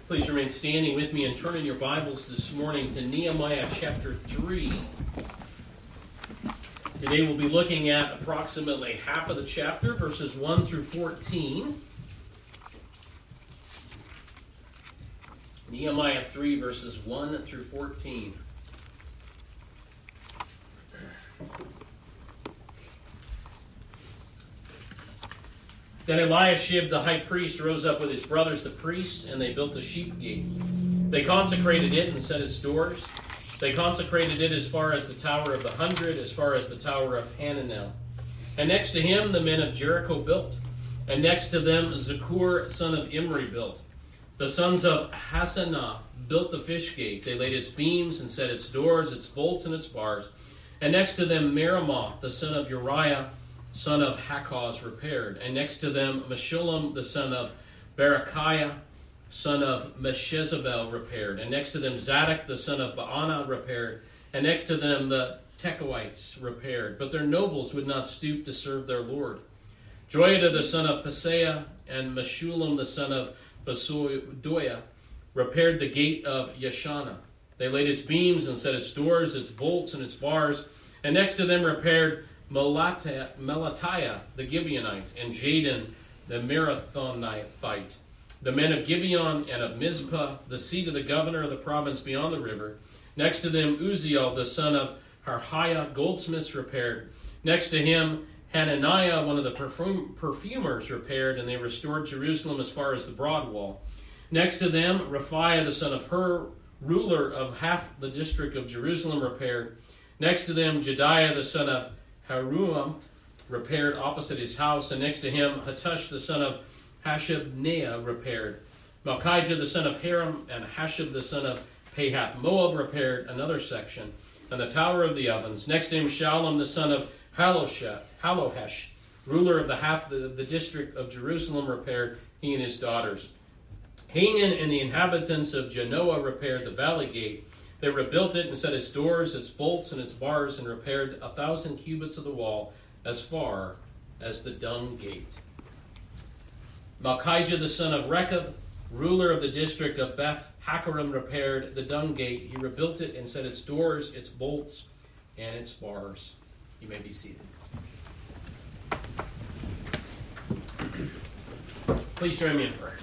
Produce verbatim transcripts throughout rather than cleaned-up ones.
Please remain standing with me and turn in your Bibles this morning to Nehemiah chapter three. Today we'll be looking at approximately half of the chapter, verses one through fourteen. Nehemiah three, verses one through fourteen. Then Eliashib the high priest rose up with his brothers the priests, and they built the sheep gate. They consecrated it and set its doors. They consecrated it as far as the Tower of the Hundred, as far as the Tower of Hananel. And next to him the men of Jericho built, and next to them Zakur son of Imri built. The sons of Hassanah built the fish gate. They laid its beams and set its doors, its bolts, and its bars. And next to them Meremoth the son of Uriah, son of Hakkoz, repaired. And next to them Meshullam the son of Berechiah, son of Meshezabel, repaired. And next to them Zadok the son of Baana, repaired. And next to them the Tekoites, repaired. But their nobles would not stoop to serve their lord. Joiada the son of Paseah and Meshullam the son of Basodoiah repaired the gate of Yeshana. They laid its beams and set its doors, its bolts, and its bars. And next to them repaired Melatiah, Melatiah the Gibeonite, and Jadon the Marathonite, the men of Gibeon and of Mizpah, the seat of the governor of the province beyond the river. Next to them Uzziel the son of Harhiah, goldsmiths, repaired. Next to him Hananiah, one of the perfum- perfumers, repaired, and they restored Jerusalem as far as the broad wall. Next to them Raphiah the son of Hur, ruler of half the district of Jerusalem, repaired. Next to them Jediah the son of Haruam repaired opposite his house, and next to him Hattush the son of Hashabneah repaired. Malchijah the son of Haram and Hashab the son of Pahath Moab repaired another section, and the Tower of the Ovens. Next to him Shallum the son of Halohesh, ruler of the half the, the district of Jerusalem, repaired, he and his daughters. Hanan and the inhabitants of Genoa repaired the valley gate. They rebuilt it and set its doors, its bolts, and its bars, and repaired a thousand cubits of the wall as far as the dung gate. Malchijah the son of Rechab, ruler of the district of Beth Haccherem, repaired the dung gate. He rebuilt it and set its doors, its bolts, and its bars. You may be seated. Please join me in prayer.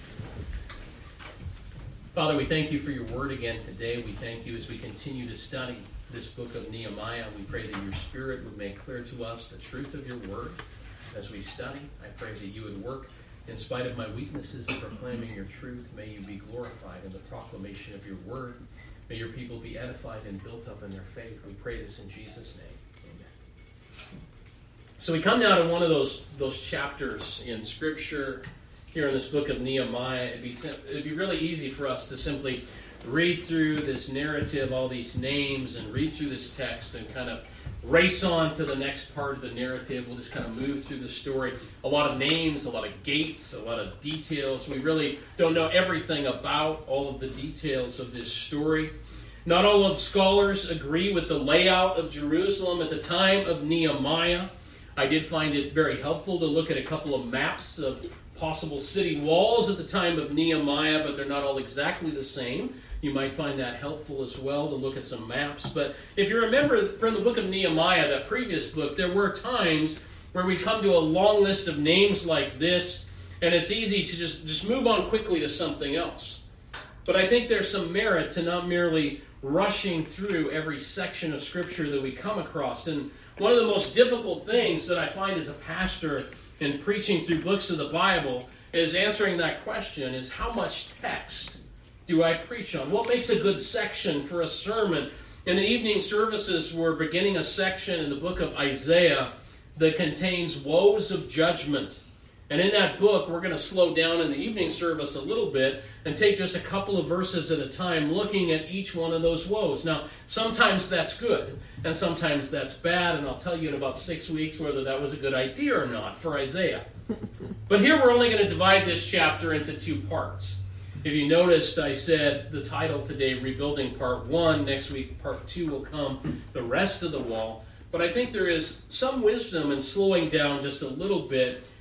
Father, we thank you for your word again today. We thank you as we continue to study this book of Nehemiah. We pray that your Spirit would make clear to us the truth of your word as we study. I pray that you would work in spite of my weaknesses in proclaiming your truth. May you be glorified in the proclamation of your word. May your people be edified and built up in their faith. We pray this in Jesus' name. Amen. So we come now to one of those, those chapters in Scripture here in this book of Nehemiah. It'd be, it'd be really easy for us to simply read through this narrative, all these names, and read through this text and kind of race on to the next part of the narrative. We'll just kind of move through the story. A lot of names, a lot of gates, a lot of details. We really don't know everything about all of the details of this story. Not all of scholars agree with the layout of Jerusalem at the time of Nehemiah. I did find it very helpful to look at a couple of maps of possible city walls at the time of Nehemiah, but they're not all exactly the same. You might find that helpful as well to look at some maps. But if you remember from the book of Nehemiah, that previous book, there were times where we come to a long list of names like this, and it's easy to just, just move on quickly to something else. But I think there's some merit to not merely rushing through every section of Scripture that we come across. And one of the most difficult things that I find as a pastor in preaching through books of the Bible is answering that question, is how much text do I preach on? What makes a good section for a sermon? In the evening services, we're beginning a section in the book of Isaiah that contains woes of judgment. And in that book, we're going to slow down in the evening service a little bit and take just a couple of verses at a time looking at each one of those woes. Now, sometimes that's good, and sometimes that's bad, and I'll tell you in about six weeks whether that was a good idea or not for Isaiah. But here we're only going to divide this chapter into two parts. If you noticed, I said the title today, Rebuilding Part one. Next week, Part two will come, the rest of the wall. But I think there is some wisdom in slowing down just a little bit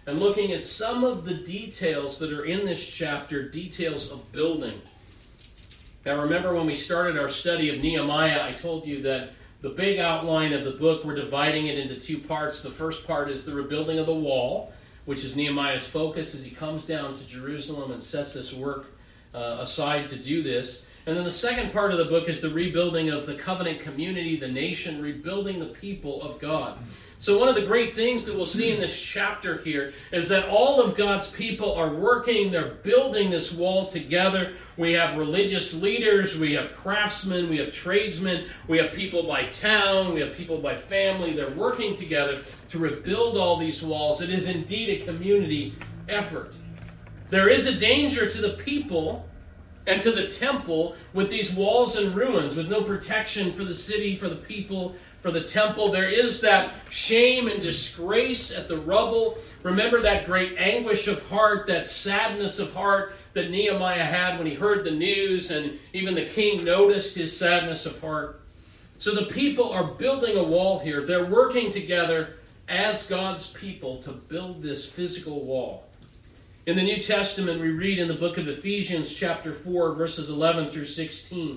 and looking at some of the details that are in this chapter, details of building. Now remember when we started our study of Nehemiah, I told you that the big outline of the book, we're dividing it into two parts. The first part is the rebuilding of the wall, which is Nehemiah's focus as he comes down to Jerusalem and sets this work uh, aside to do this. And then the second part of the book is the rebuilding of the covenant community, the nation, rebuilding the people of God. So one of the great things that we'll see in this chapter here is that all of God's people are working, they're building this wall together. We have religious leaders, we have craftsmen, we have tradesmen, we have people by town, we have people by family. They're working together to rebuild all these walls. It is indeed a community effort. There is a danger to the people and to the temple with these walls in ruins, with no protection for the city, for the people, for the temple. There is that shame and disgrace at the rubble. Remember that great anguish of heart, that sadness of heart that Nehemiah had when he heard the news, and even the king noticed his sadness of heart. So the people are building a wall here. They're working together as God's people to build this physical wall. In the New Testament, we read in the book of Ephesians chapter four, verses eleven through sixteen.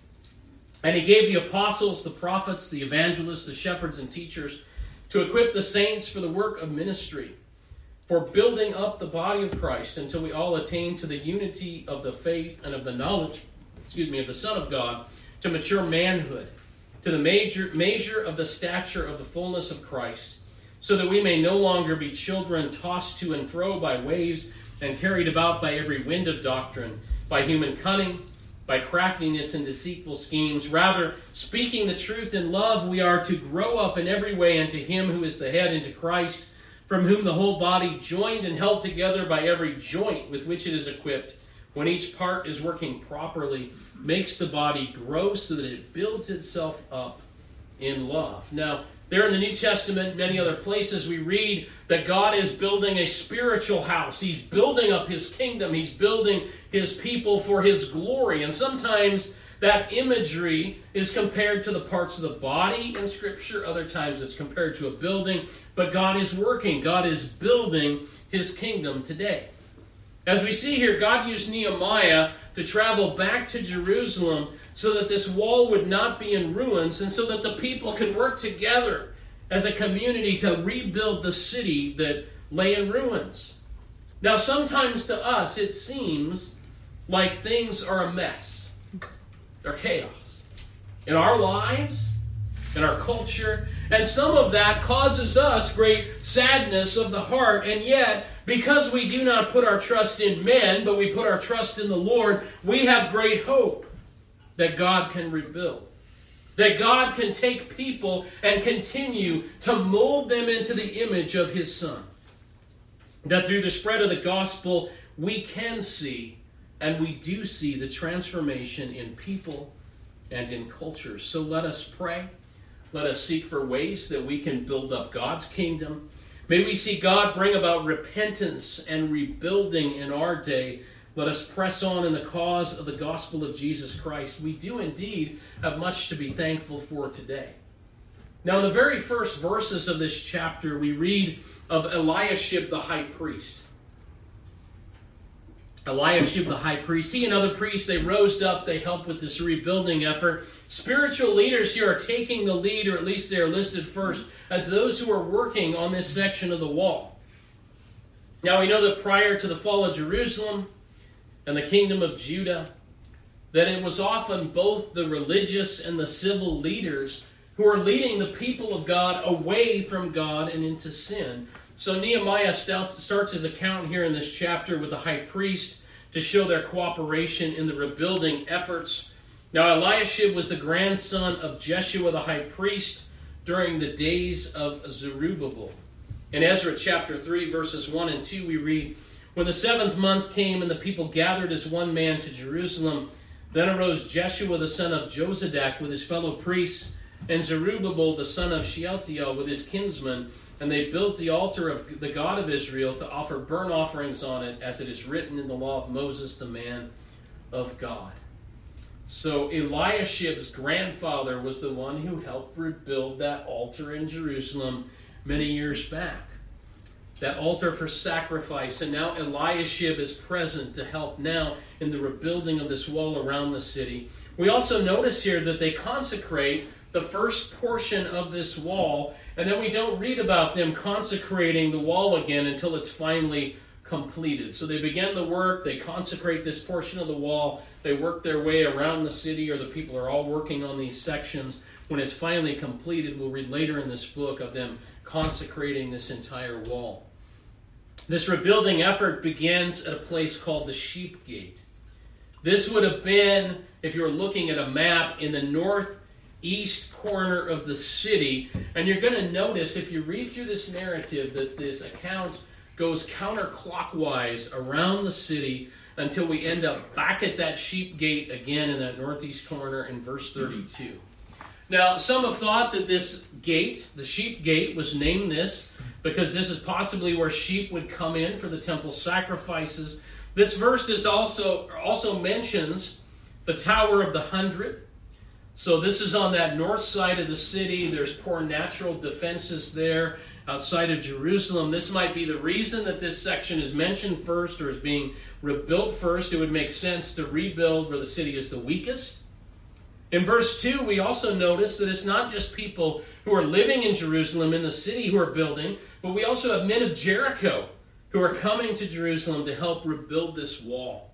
And he gave the apostles, the prophets, the evangelists, the shepherds, and teachers to equip the saints for the work of ministry, for building up the body of Christ until we all attain to the unity of the faith and of the knowledge, excuse me, of the Son of God, to mature manhood, to the major, measure of the stature of the fullness of Christ, so that we may no longer be children tossed to and fro by waves and carried about by every wind of doctrine, by human cunning, by craftiness and deceitful schemes. Rather, speaking the truth in love, we are to grow up in every way into him who is the head, into Christ, from whom the whole body, joined and held together by every joint with which it is equipped, when each part is working properly, makes the body grow so that it builds itself up in love. Now, there in the New Testament, many other places, we read that God is building a spiritual house. He's building up his kingdom. He's building his people for his glory. And sometimes that imagery is compared to the parts of the body in Scripture. Other times it's compared to a building. But God is working. God is building his kingdom today. As we see here, God used Nehemiah to travel back to Jerusalem so that this wall would not be in ruins, and so that the people could work together as a community to rebuild the city that lay in ruins. Now, sometimes to us it seems like things are a mess. They're chaos. In our lives, in our culture, and some of that causes us great sadness of the heart, and yet, because we do not put our trust in men, but we put our trust in the Lord, we have great hope that God can rebuild. That God can take people and continue to mold them into the image of his Son. That through the spread of the gospel, we can see, and we do see, the transformation in people and in cultures. So let us pray. Let us seek for ways that we can build up God's kingdom. May we see God bring about repentance and rebuilding in our day. Let us press on in the cause of the gospel of Jesus Christ. We do indeed have much to be thankful for today. Now, in the very first verses of this chapter, we read of Eliashib the high priest. Eliashib the high priest, he and other priests, they rose up, they helped with this rebuilding effort. Spiritual leaders here are taking the lead, or at least they are listed first, as those who are working on this section of the wall. Now, we know that prior to the fall of Jerusalem and the kingdom of Judah, that it was often both the religious and the civil leaders who are leading the people of God away from God and into sin. So Nehemiah starts his account here in this chapter with the high priest to show their cooperation in the rebuilding efforts. Now Eliashib was the grandson of Jeshua the high priest during the days of Zerubbabel. In Ezra chapter three, verses one and two, we read, "When the seventh month came and the people gathered as one man to Jerusalem, then arose Jeshua the son of Jozadak with his fellow priests, and Zerubbabel the son of Shealtiel with his kinsmen, and they built the altar of the God of Israel to offer burnt offerings on it, as it is written in the law of Moses, the man of God." So Eliashib's grandfather was the one who helped rebuild that altar in Jerusalem many years back. that altar for sacrifice, and now Eliashib is present to help now in the rebuilding of this wall around the city. We also notice here that they consecrate the first portion of this wall, and then we don't read about them consecrating the wall again until it's finally completed. So they begin the work, they consecrate this portion of the wall, they work their way around the city, or the people are all working on these sections. When it's finally completed, we'll read later in this book of them consecrating this entire wall. This rebuilding effort begins at a place called the Sheep Gate. This would have been, if you're looking at a map, in the northeast corner of the city. And you're going to notice, if you read through this narrative, that this account goes counterclockwise around the city until we end up back at that Sheep Gate again in that northeast corner in verse thirty-two. Now, some have thought that this gate, the Sheep Gate, was named this because this is possibly where sheep would come in for the temple sacrifices. This verse is also, also mentions the Tower of the Hundred. So this is on that north side of the city. There's poor natural defenses there outside of Jerusalem. This might be the reason that this section is mentioned first or is being rebuilt first. It would make sense to rebuild where the city is the weakest. In verse two, we also notice that it's not just people who are living in Jerusalem, in the city, who are building, but we also have men of Jericho who are coming to Jerusalem to help rebuild this wall.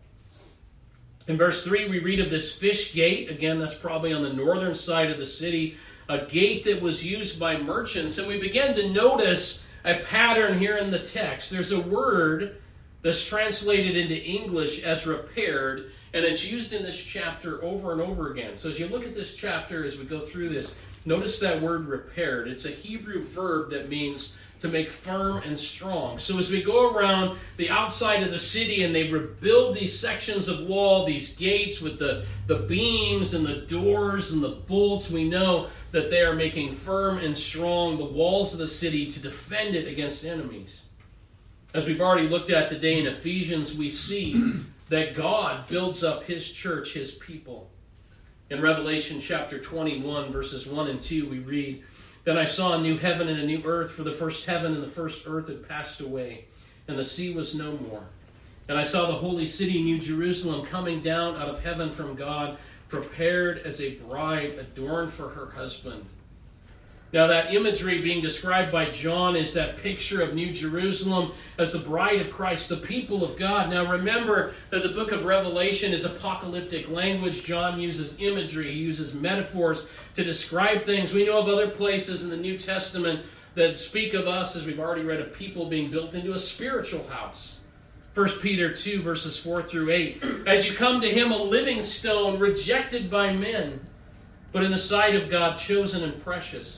In verse three, we read of this fish gate. Again, that's probably on the northern side of the city, a gate that was used by merchants. And we begin to notice a pattern here in the text. There's a word that's translated into English as repaired, and it's used in this chapter over and over again. So as you look at this chapter, as we go through this, notice that word repaired. It's a Hebrew verb that means to make firm and strong. So as we go around the outside of the city and they rebuild these sections of wall, these gates with the, the beams and the doors and the bolts, we know that they are making firm and strong the walls of the city to defend it against enemies. As we've already looked at today in Ephesians, we see that God builds up His church, His people. In Revelation chapter twenty-one, verses one and two, we read, "Then I saw a new heaven and a new earth, for the first heaven and the first earth had passed away, and the sea was no more. And I saw the holy city, New Jerusalem, coming down out of heaven from God, prepared as a bride adorned for her husband." Now that imagery being described by John is that picture of New Jerusalem as the bride of Christ, the people of God. Now remember that the book of Revelation is apocalyptic language. John uses imagery, he uses metaphors to describe things. We know of other places in the New Testament that speak of us, as we've already read, of people being built into a spiritual house. First Peter two, verses four through eight. "As you come to him, a living stone, rejected by men, but in the sight of God, chosen and precious.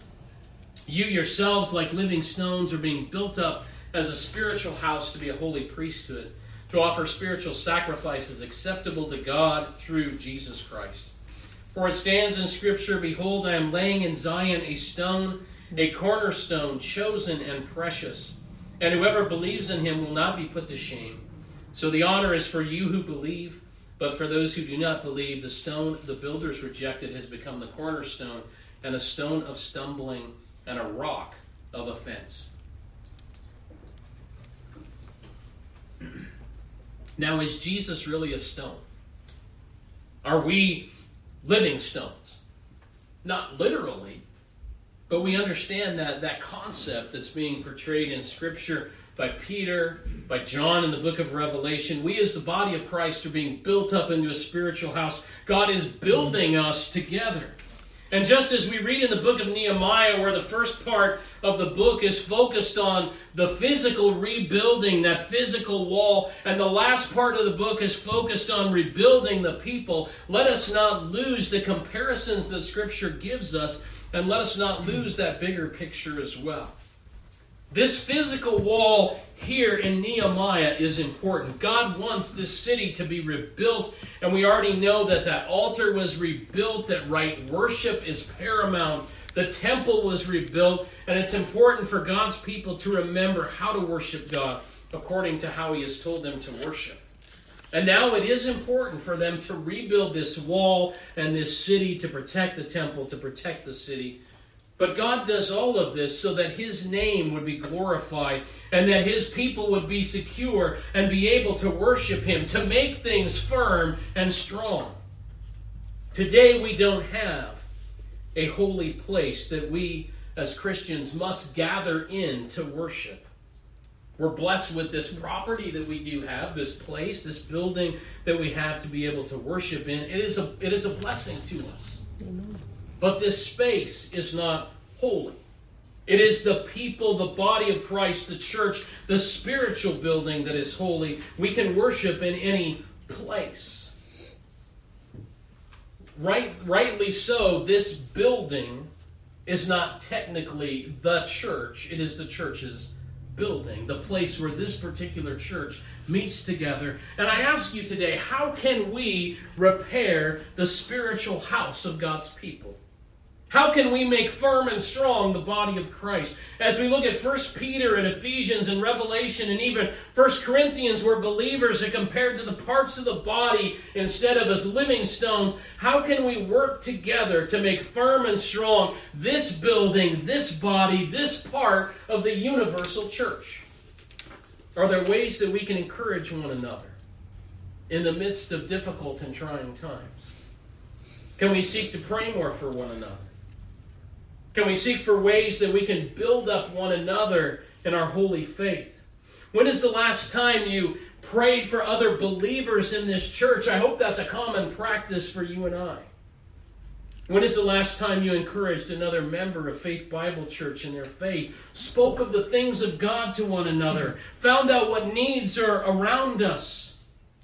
You yourselves, like living stones, are being built up as a spiritual house to be a holy priesthood, to offer spiritual sacrifices acceptable to God through Jesus Christ. For it stands in Scripture, 'Behold, I am laying in Zion a stone, a cornerstone, chosen and precious. And whoever believes in him will not be put to shame. So the honor is for you who believe, but for those who do not believe, the stone the builders rejected has become the cornerstone, and a stone of stumbling, and a rock of offense.'" Now, is Jesus really a stone? Are we living stones? Not literally, but we understand that, that concept that's being portrayed in Scripture by Peter, by John in the book of Revelation. We as the body of Christ are being built up into a spiritual house. God is building us together. And just as we read in the book of Nehemiah, where the first part of the book is focused on the physical rebuilding, that physical wall, and the last part of the book is focused on rebuilding the people, let us not lose the comparisons that Scripture gives us, and let us not lose that bigger picture as well. This physical wall here in Nehemiah is important. God wants this city to be rebuilt, and we already know that that altar was rebuilt, that right worship is paramount. The temple was rebuilt, and it's important for God's people to remember how to worship God according to how He has told them to worship. And now it is important for them to rebuild this wall and this city to protect the temple, to protect the city But God does all of this so that His name would be glorified and that His people would be secure and be able to worship Him, to make things firm and strong. Today we don't have a holy place that we as Christians must gather in to worship. We're blessed with this property that we do have, this place, this building that we have to be able to worship in. It is a, it is a blessing to us. Amen. But this space is not holy. It is the people, the body of Christ, the church, the spiritual building that is holy. We can worship in any place. Right, rightly so, this building is not technically the church. It is the church's building, the place where this particular church meets together. And I ask you today, how can we repair the spiritual house of God's people? How can we make firm and strong the body of Christ? As we look at First Peter and Ephesians and Revelation and even First Corinthians, where believers are compared to the parts of the body instead of as living stones, how can we work together to make firm and strong this building, this body, this part of the universal church? Are there ways that we can encourage one another in the midst of difficult and trying times? Can we seek to pray more for one another? Can we seek for ways that we can build up one another in our holy faith? When is the last time you prayed for other believers in this church? I hope that's a common practice for you and I. When is the last time you encouraged another member of Faith Bible Church in their faith, spoke of the things of God to one another, found out what needs are around us?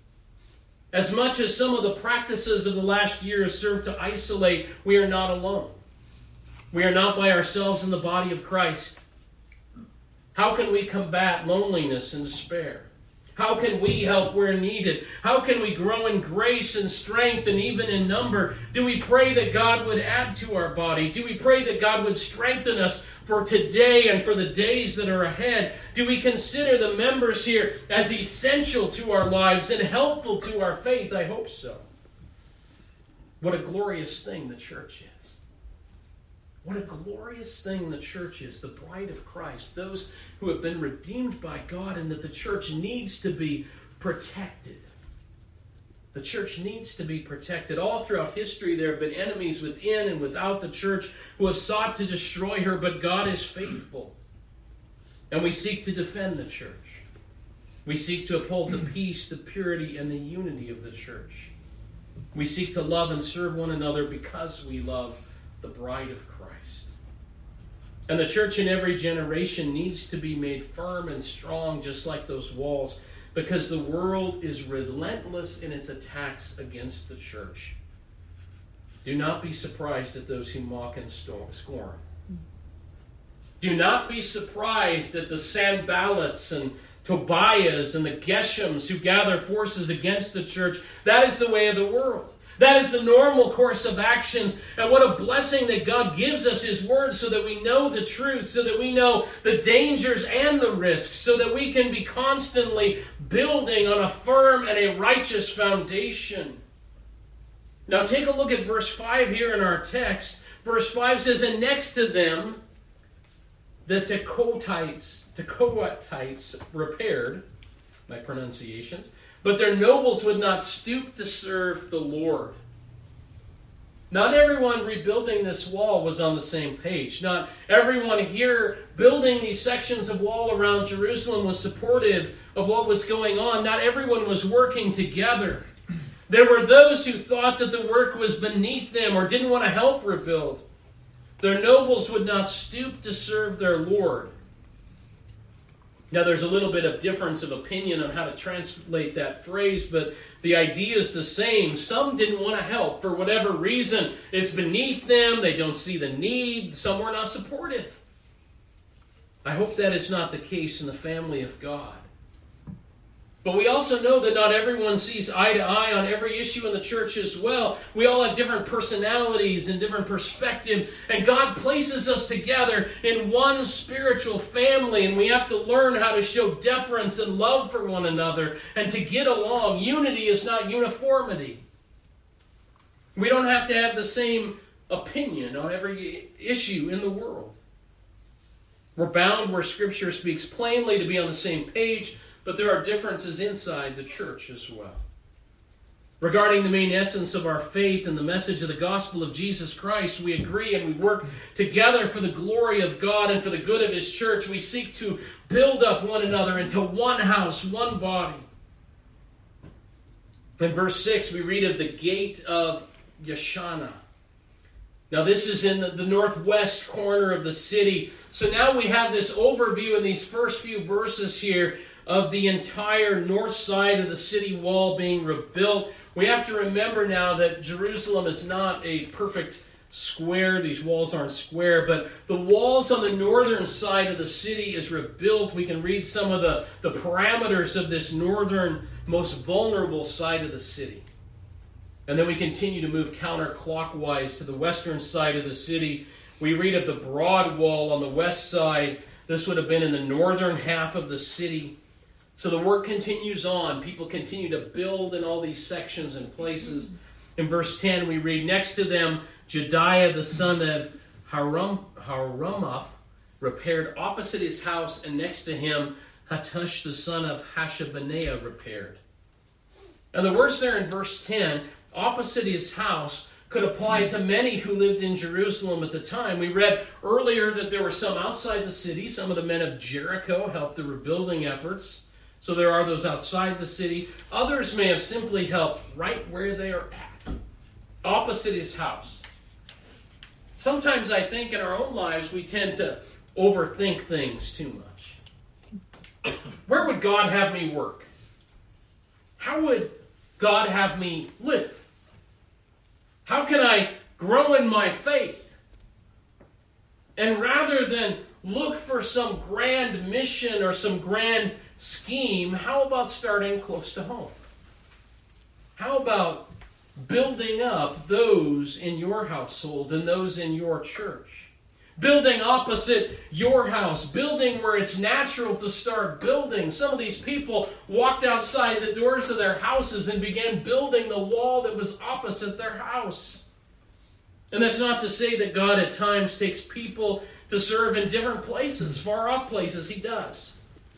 As much as some of the practices of the last year serve to isolate, we are not alone. We are not by ourselves in the body of Christ. How can we combat loneliness and despair? How can we help where needed? How can we grow in grace and strength and even in number? Do we pray that God would add to our body? Do we pray that God would strengthen us for today and for the days that are ahead? Do we consider the members here as essential to our lives and helpful to our faith? I hope so. What a glorious thing the church is. What a glorious thing the church is, the bride of Christ, those who have been redeemed by God, and that the church needs to be protected. The church needs to be protected. All throughout history, there have been enemies within and without the church who have sought to destroy her, but God is faithful. And we seek to defend the church. We seek to uphold the peace, the purity, and the unity of the church. We seek to love and serve one another because we love the bride of Christ. And the church in every generation needs to be made firm and strong, just like those walls, because the world is relentless in its attacks against the church. Do not be surprised at those who mock and scorn. Do not be surprised at the Sanballats and Tobiahs and the Geshems who gather forces against the church. That is the way of the world. That is the normal course of actions. And what a blessing that God gives us His Word so that we know the truth, so that we know the dangers and the risks, so that we can be constantly building on a firm and a righteous foundation. Now take a look at verse five here in our text. Verse five says, and next to them, the Tekoites, Tekoites repaired, my pronunciations, but their nobles would not stoop to serve the Lord. Not everyone rebuilding this wall was on the same page. Not everyone here building these sections of wall around Jerusalem was supportive of what was going on. Not everyone was working together. There were those who thought that the work was beneath them or didn't want to help rebuild. Their nobles would not stoop to serve their Lord. Now, there's a little bit of difference of opinion on how to translate that phrase, but the idea is the same. Some didn't want to help for whatever reason. It's beneath them. They don't see the need. Some were not supportive. I hope that is not the case in the family of God. But we also know that not everyone sees eye to eye on every issue in the church as well. We all have different personalities and different perspective. And God places us together in one spiritual family. And we have to learn how to show deference and love for one another and to get along. Unity is not uniformity. We don't have to have the same opinion on every issue in the world. We're bound where Scripture speaks plainly to be on the same page, but there are differences inside the church as well. Regarding the main essence of our faith and the message of the gospel of Jesus Christ, we agree and we work together for the glory of God and for the good of His church. We seek to build up one another into one house, one body. In verse six, we read of the gate of Yeshana. Now this is in the, the northwest corner of the city. So now we have this overview in these first few verses here of the entire north side of the city wall being rebuilt. We have to remember now that Jerusalem is not a perfect square. These walls aren't square, but the walls on the northern side of the city is rebuilt. We can read some of the, the parameters of this northern, most vulnerable side of the city. And then we continue to move counterclockwise to the western side of the city. We read of the broad wall on the west side. This would have been in the northern half of the city. So the work continues on. People continue to build in all these sections and places. In verse ten, we read, next to them, Jediah the son of Haram, Haramoth repaired opposite his house, and next to him, Hattush the son of Hashabneah repaired. And the words there in verse ten, opposite his house, could apply to many who lived in Jerusalem at the time. We read earlier that there were some outside the city. Some of the men of Jericho helped the rebuilding efforts. So there are those outside the city. Others may have simply helped right where they are at, opposite his house. Sometimes I think in our own lives we tend to overthink things too much. Where would God have me work? How would God have me live? How can I grow in my faith? And rather than look for some grand mission or some grand scheme, how about starting close to home? How about building up those in your household and those in your church? Building opposite your house, building where it's natural to start building. Some of these people walked outside the doors of their houses and began building the wall that was opposite their house. And that's not to say that God at times takes people to serve in different places, far off places. He does.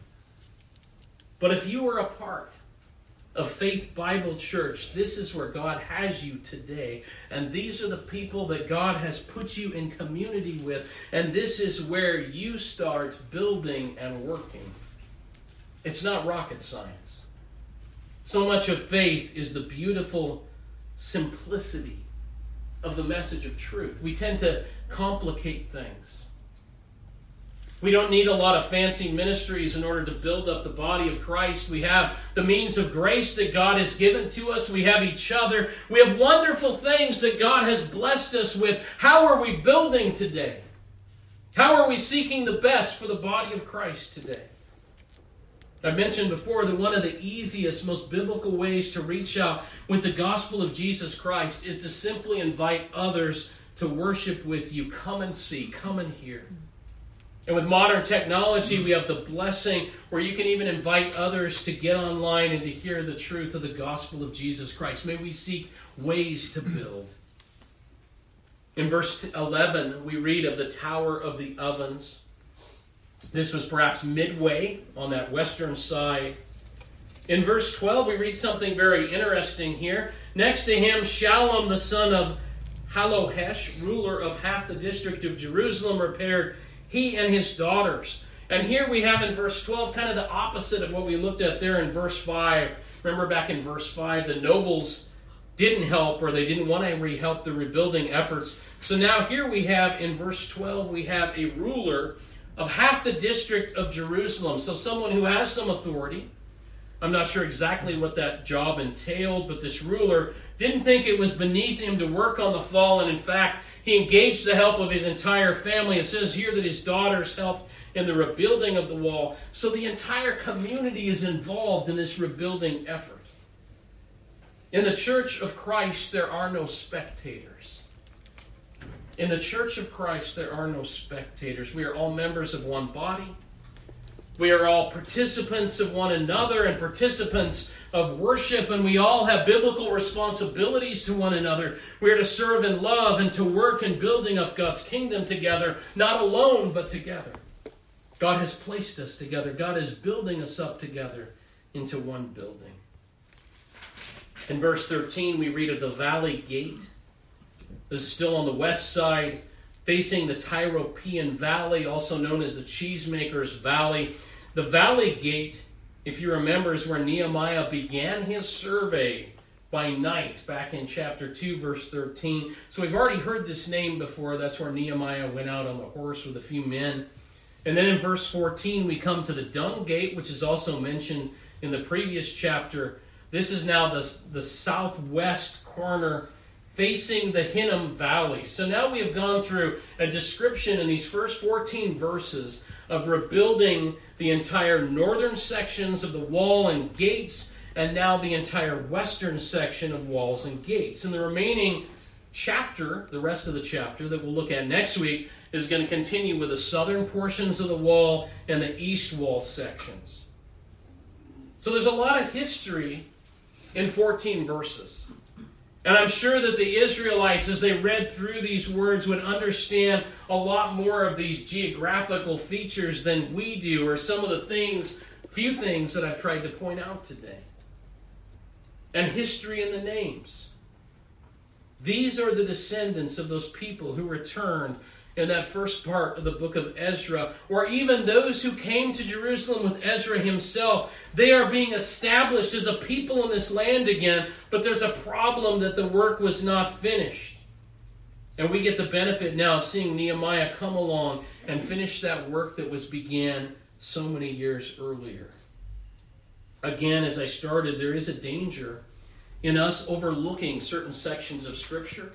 But if you are a part of Faith Bible Church, this is where God has you today. And these are the people that God has put you in community with. And this is where you start building and working. It's not rocket science. So much of faith is the beautiful simplicity of the message of truth. We tend to complicate things. We don't need a lot of fancy ministries in order to build up the body of Christ. We have the means of grace that God has given to us. We have each other. We have wonderful things that God has blessed us with. How are we building today? How are we seeking the best for the body of Christ today? I mentioned before that one of the easiest, most biblical ways to reach out with the gospel of Jesus Christ is to simply invite others to worship with you. Come and see. Come and hear. And with modern technology, we have the blessing where you can even invite others to get online and to hear the truth of the gospel of Jesus Christ. May we seek ways to build. In verse eleven, we read of the Tower of the Ovens. This was perhaps midway on that western side. In verse twelve, we read something very interesting here. Next to him, Shallum, the son of Halohesh, ruler of half the district of Jerusalem, repaired he and his daughters. And here we have in verse twelve kind of the opposite of what we looked at there in verse five. Remember back in verse five, the nobles didn't help, or they didn't want to re-help the rebuilding efforts. So now here we have in verse twelve, we have a ruler of half the district of Jerusalem. So someone who has some authority. I'm not sure exactly what that job entailed, but this ruler didn't think it was beneath him to work on the fall, and in fact, he engaged the help of his entire family. It says here that his daughters helped in the rebuilding of the wall. So the entire community is involved in this rebuilding effort. In the Church of Christ, there are no spectators. In the Church of Christ, there are no spectators. We are all members of one body. We are all participants of one another and participants of worship, and we all have biblical responsibilities to one another. We are to serve in love and to work in building up God's kingdom together, not alone, but together. God has placed us together. God is building us up together into one building. In verse thirteen, we read of the Valley Gate. This is still on the west side, facing the Tyropoeon Valley, also known as the Cheesemakers Valley. The Valley Gate, if you remember, is where Nehemiah began his survey by night back in chapter two, verse thirteen. So we've already heard this name before. That's where Nehemiah went out on the horse with a few men. And then in verse fourteen, we come to the Dung Gate, which is also mentioned in the previous chapter. This is now the, the southwest corner facing the Hinnom Valley. So now we have gone through a description in these first fourteen verses of rebuilding the entire northern sections of the wall and gates, and now the entire western section of walls and gates. And the remaining chapter, the rest of the chapter that we'll look at next week, is going to continue with the southern portions of the wall and the east wall sections. So there's a lot of history in fourteen verses. And I'm sure that the Israelites, as they read through these words, would understand a lot more of these geographical features than we do, or some of the things, few things that I've tried to point out today. And history in the names. These are the descendants of those people who returned in that first part of the book of Ezra, or even those who came to Jerusalem with Ezra himself. They are being established as a people in this land again, but there's a problem that the work was not finished. And we get the benefit now of seeing Nehemiah come along and finish that work that was began so many years earlier. Again, as I started, there is a danger in us overlooking certain sections of Scripture.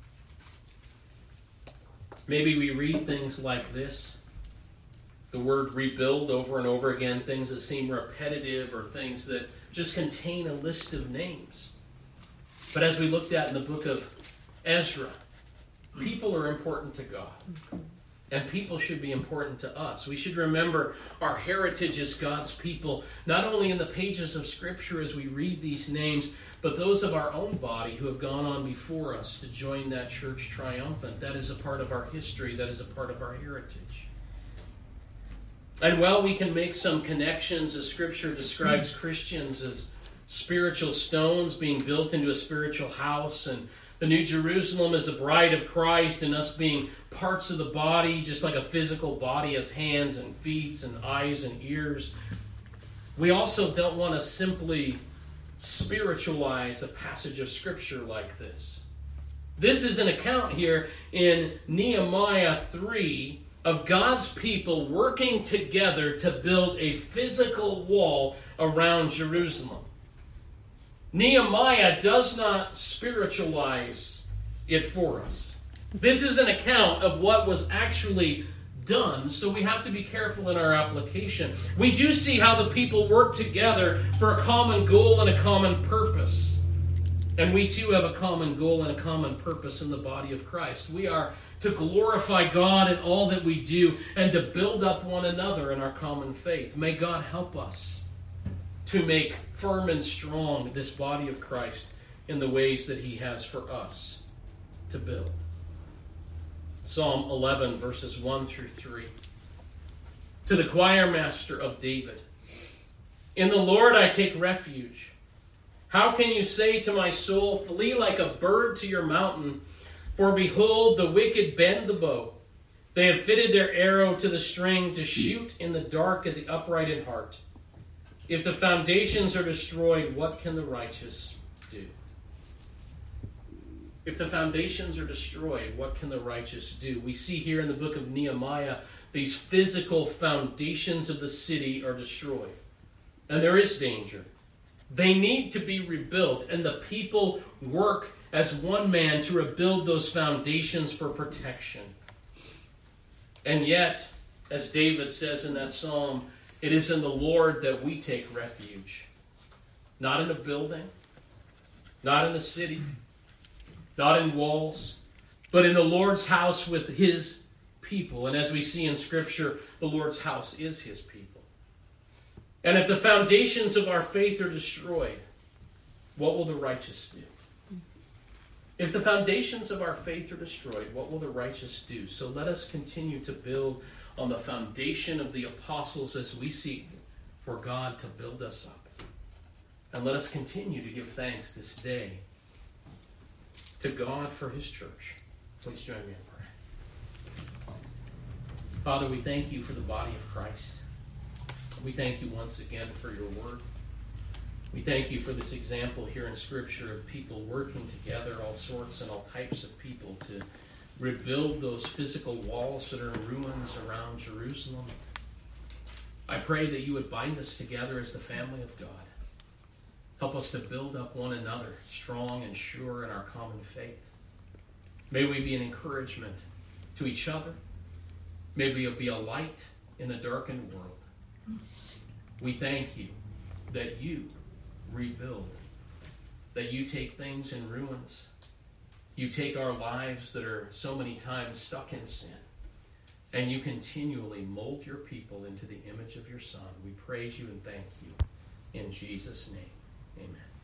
Maybe we read things like this, the word rebuild over and over again, things that seem repetitive or things that just contain a list of names. But as we looked at in the book of Ezra, people are important to God. And people should be important to us. We should remember our heritage as God's people, not only in the pages of Scripture as we read these names, but those of our own body who have gone on before us to join that church triumphant. That is a part of our history. That is a part of our heritage. And while we can make some connections as Scripture describes Christians as spiritual stones being built into a spiritual house, and the New Jerusalem as the bride of Christ, and us being parts of the body, just like a physical body has hands and feet and eyes and ears, we also don't want to simply spiritualize a passage of Scripture like this. This is an account here in Nehemiah three of God's people working together to build a physical wall around Jerusalem. Nehemiah does not spiritualize it for us. This is an account of what was actually done, so we have to be careful in our application. We do see how the people work together for a common goal and a common purpose. And we too have a common goal and a common purpose in the body of Christ. We are to glorify God in all that we do and to build up one another in our common faith. May God help us to make firm and strong this body of Christ in the ways that He has for us to build. Psalm eleven, verses one through three. To the choir master of David. In the Lord I take refuge. How can you say to my soul, flee like a bird to your mountain? For behold, the wicked bend the bow. They have fitted their arrow to the string to shoot in the dark at the upright in heart. If the foundations are destroyed, what can the righteous do? If the foundations are destroyed, what can the righteous do? We see here in the book of Nehemiah, these physical foundations of the city are destroyed. And there is danger. They need to be rebuilt, and the people work as one man to rebuild those foundations for protection. And yet, as David says in that psalm, it is in the Lord that we take refuge. Not in a building, not in a city, not in walls, but in the Lord's house with His people. And as we see in Scripture, the Lord's house is His people. And if the foundations of our faith are destroyed, what will the righteous do? If the foundations of our faith are destroyed, what will the righteous do? So let us continue to build on the foundation of the apostles as we seek for God to build us up. And let us continue to give thanks this day to God for his church. Please join me in prayer. Father, we thank you for the body of Christ. We thank you once again for your word. We thank you for this example here in Scripture of people working together, all sorts and all types of people, to rebuild those physical walls that are in ruins around Jerusalem. I pray that you would bind us together as the family of God. Help us to build up one another, strong and sure in our common faith. May we be an encouragement to each other. May we be a light in a darkened world. We thank you that you rebuild, that you take things in ruins. You take our lives that are so many times stuck in sin, and you continually mold your people into the image of your Son. We praise you and thank you. In Jesus' name, amen.